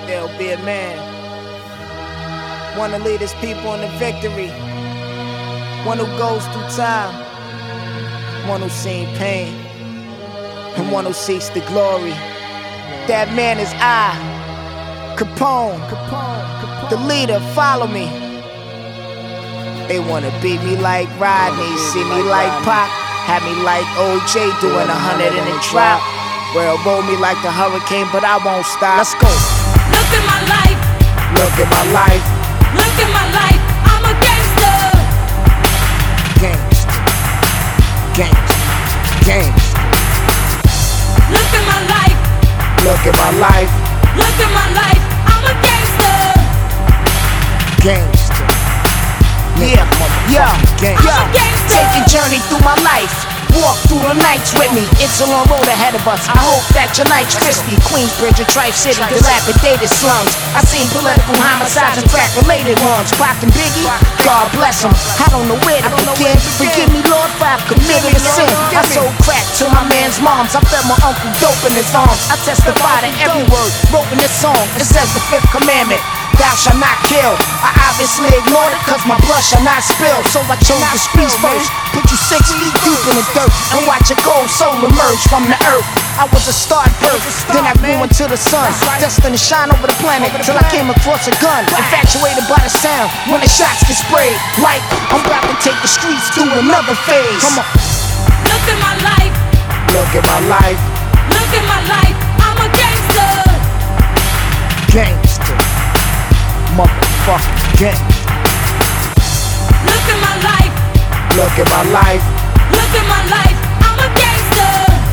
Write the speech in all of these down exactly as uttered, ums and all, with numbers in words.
Still be a man. One to lead his people in the victory. One who goes through time. One who's seen pain. And one who seeks the glory. That man is I, Capone, the leader. Follow me. They wanna beat me like Rodney, see me like Pac, have me like O J doing a hundred in a drop. Well, roll me like the hurricane, but I won't stop. Let's go. Look at my life. Look at my life. Look at my life. I'm a gangster. Gangster. Gangster. Gangster. Look at my life. Look at my life. Look at my life. I'm a gangster. Gangster. Yeah, yeah, yeah. Take a journey through my life. Walk through the nights with me. It's a long road ahead of us. I hope that your night's crispy. Queensbridge or Trife City, dilapidated slums. I seen political homicides and crack-related ones. Pac and Biggie, God bless them. I don't know where to begin. Forgive me, Lord, for I've committed a sin. I sold crack to my man's moms. I fed my uncle dope in his arms. I testify to every word wrote in this song. It says the fifth commandment: thou shalt not kill. I obviously ignored it cause my blood shall not spill. So I chose the streets first. Put you six feet deep in the dirt and watch a gold soul emerge from the earth. I was a star at birth, then I grew into the sun, destined to shine over the planet till I came across a gun. Infatuated by the sound when the shots get sprayed. Like I'm about to take the streets through another phase. Come on. Look at my life. Look at my life. Look at my life. I'm a gangster. Gangster. Motherfucking gangster. Look at my life. Look at my life. Look at my life. I'm a gangster.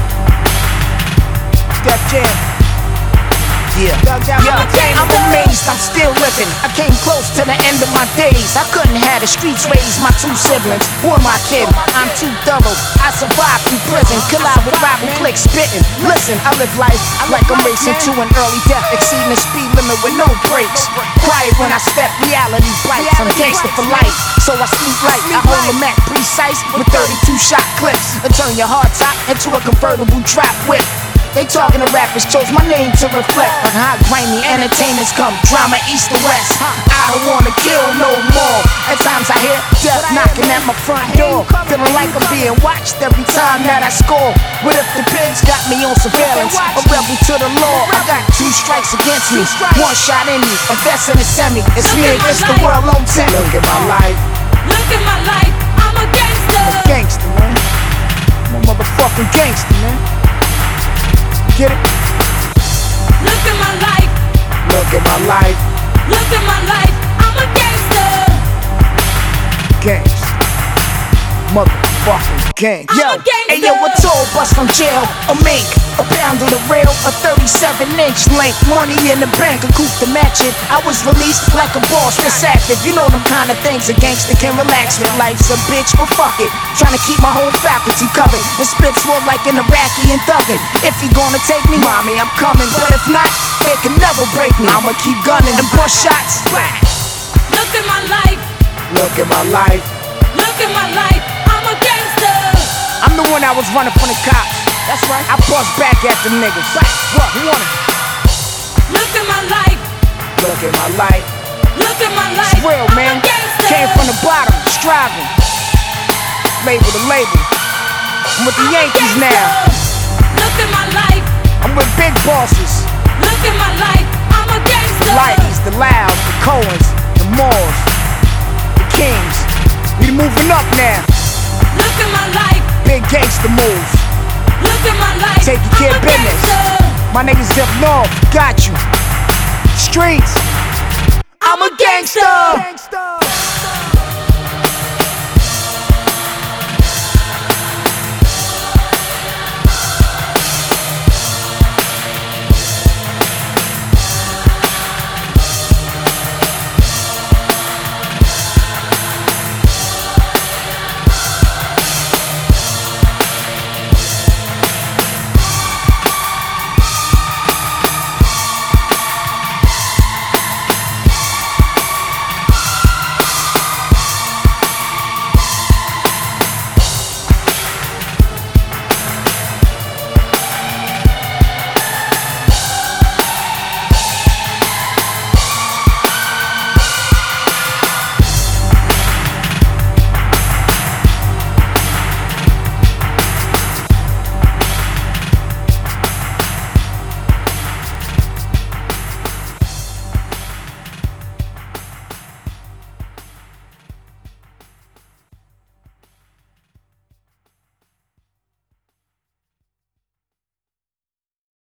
Def Jam. Yeah, yeah. I'm amazed I'm still living. I came close to the end of my days. I couldn't have the streets raise my two siblings or my kid. I'm too thorough. I survived through prison. Collide with rival cliques spitting. Listen, I live life like I'm racing to an early death, exceeding the speed limit with no brakes. Quiet when I step, reality bites. I'm gangster for life, so I sleep light. I hold a Mac precise with thirty-two shot clips and turn your hard top into a convertible drop whip. They talking to rappers, chose my name to reflect on how grimy entertainers come, drama east to west. I don't wanna kill no more. At times I hear death knocking at my front door, feeling like I'm being watched every time that I score. What if the pigs got me on surveillance? A rebel to the law, I got two strikes against me, one shot in me, a vest and a semi. It's me against the world on ten. Look at my life. Look at my life. I'm a gangster. I'm a gangster, man. I'm a motherfucking gangster, man. Get it? Look at my life. Look at my life. Look at my life. I'm a gangster. Gangster. Motherfucking gang. I'm Yo, a gangster. hey yo, a toll bus from jail, a mink, a pound of the rail, a thirty-seven inch length, money in the bank, a coupe to match it. I was released like a boss that's active. You know them kind of things a gangster can relax with. Life's a bitch, but fuck it. Trying to keep my whole faculty covered. The spits more like an Iraqi and thuggin'. If you gonna take me, mommy, I'm coming. But if not, it can never break me. I'ma keep gunning and bust shots. Look at my life. Look at my life. Look at my life. I'm a gangster. I'm the one that was running from the cops. That's right. I bust back at the niggas. What? Who want it? Look at my life. Look at my life. Look at my life. It's real, man. I'm a gangster. Came from the bottom, striving. Label to label. I'm with the I'm a Yankees gangster. now. Look at my life. I'm with big bosses. Look at my life. I'm a The gangster. Lighties, the Louds, the Coens, the Moores, the Kings. We moving up now. Look at my life. Big gangster moves. Look at my life. Take your care I'm of a business. gangster. My niggas up north, got you. Streets. I'm a gangster.